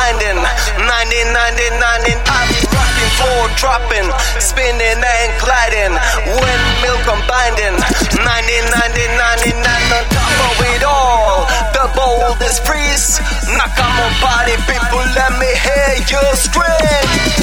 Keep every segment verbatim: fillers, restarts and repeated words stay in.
binding. ninety, ninety, ninety, I'm rocking, floor dropping, spinning and gliding. Windmill combining. ninety, ninety, ninety-nine on top of it all. The boldest freeze. Knock on my body, people, let me hear you scream.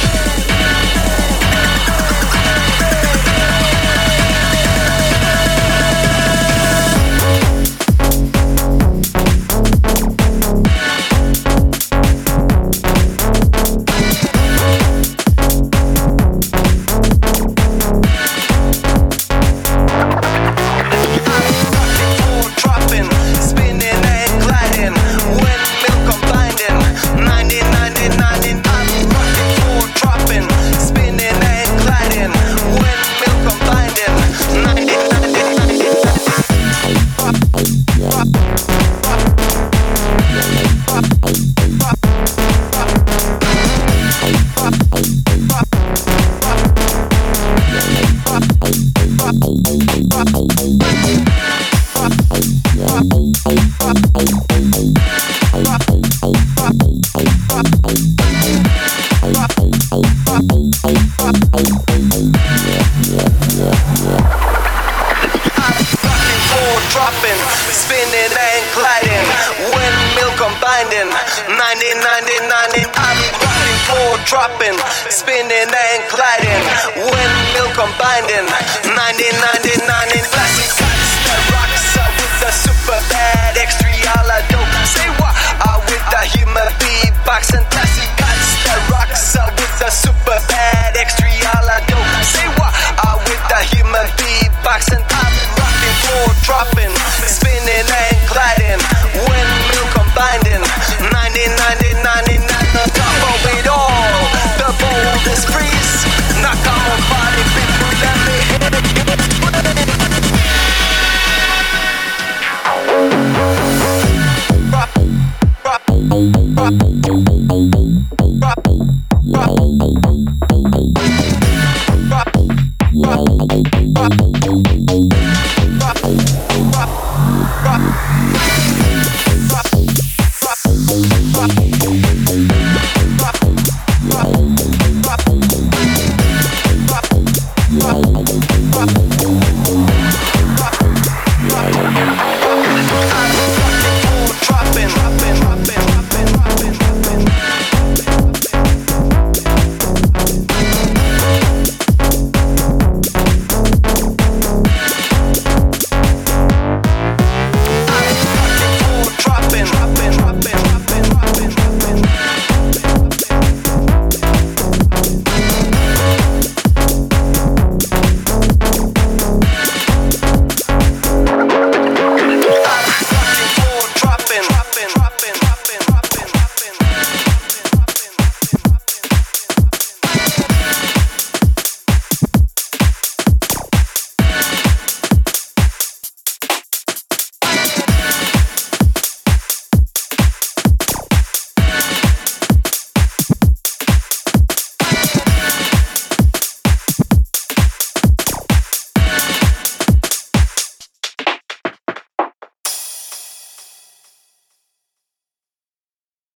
Dropping, spinning and gliding, windmill combining. ninety, ninety, ninety, I'm rocking, floor dropping, spinning and gliding, windmill combining. ninety, ninety, ninety, classic cuts that rocks up with the super bad extra dope. Say what? Uh, with the human beatbox and classic cuts that rocks up with the super bad extra dope. Say what? Uh, with the human beatbox and I'm rocking, floor dropping, spinning and gliding.